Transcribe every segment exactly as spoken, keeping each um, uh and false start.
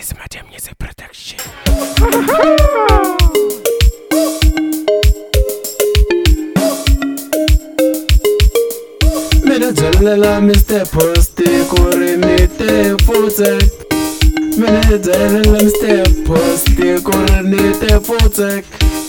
is Madam Music Production. Mina jalela Mister Posti kurinite futek. Mina jalela Mister Posti kurinite futek.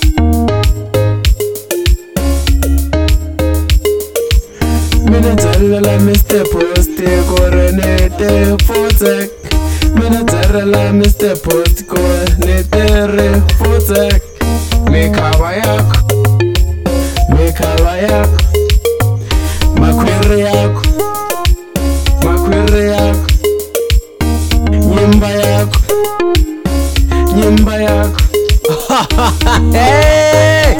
Mina jalela Mister Posti kurinite futek. Mina jalela Mister Posti kurinite futek. Mikhawa yakho, mikhawa yakho. Makwere yako, makwere yako, nyimba yako, nyimba yako. Hey!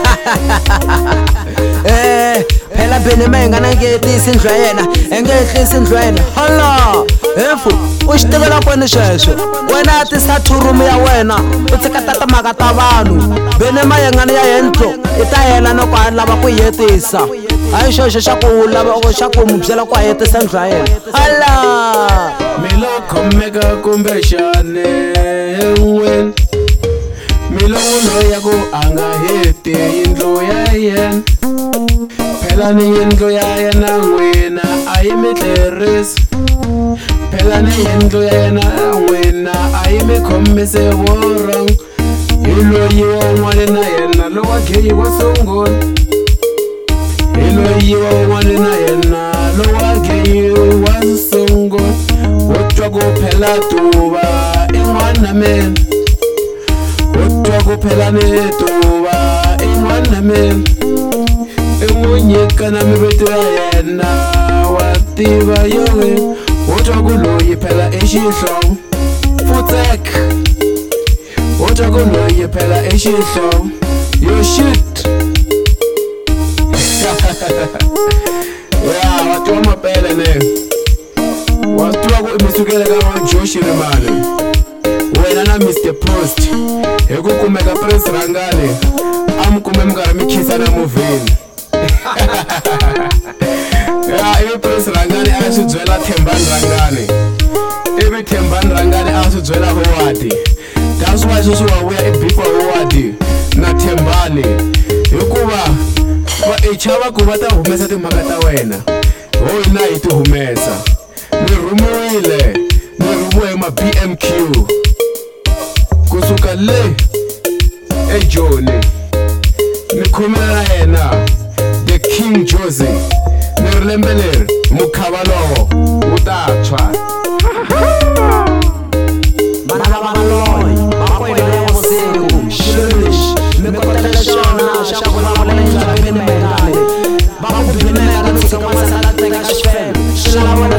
Eh, phela bene mayengana ngehlisa indlwena, engehlisa indlwena. Hala, efu, uxitekela kwena sweswo. Wena ati sathurumu ya wena, u tsekatata mhaka ta vanhu. Bene mayengana ya hentlo, i ta hela no kwa lava ku hetisa. Hayi xo xa ku lava xa ku mu byela ku hetisa ndlwena. Hala! Milo khomeka kumbe xane wen. Milo lo ya ku anga heti yindlu ya yena. Phela ni yindlu ya yena n'wina a yi mi tlerisi. Phela ni yindlu ya yena n'wina a yi mi khomise vorong. Hi loyi wun'wana na yena lowa gay wa sungula. Hi loyi wun'wana na yena lowa gay wa sungula. Wo twa ku phela tuva i n'wana mina. Wo twa ku phela ni tuva i n'wana mina. I n'wi nyika na mivito ya yena wa tiva yowe. Wo twa ku loyi phela i xihlovo futek. Wo twa ku loyi phela i xihlovo yo shit. Ya watiwa mapele ne watiwa ku imisukele ka wa Joshi Rimale. Wena na Mister Post hi ku kumeka Prince Rangane a mi kume mi karhi mi khisa na movheni. Ya ivi Prince Rangane a swi byela Thembani Rangane, ivi Thembani Rangane a swi byela Howard. That's why sweswi wa vuya i beef-a Howard na Thembani hikuva va ichava ku va ta humesa timhaka ta wena. Ho hina hi ti humesa. Mi rhumiwile, mi rhumiwe hi ma B M Q kusuka le eJoni. Mi khomela na yena The King Jozi. Ni ri lembe leri mukhava lowo wu ta tshwa. Bana lava loyi, makwena ya vusiku. Shilish, mi kotela xona xa ku vulavula ndlela bene mayengani. Va ku bine ya ka tshika masala teka xifeme. Xilava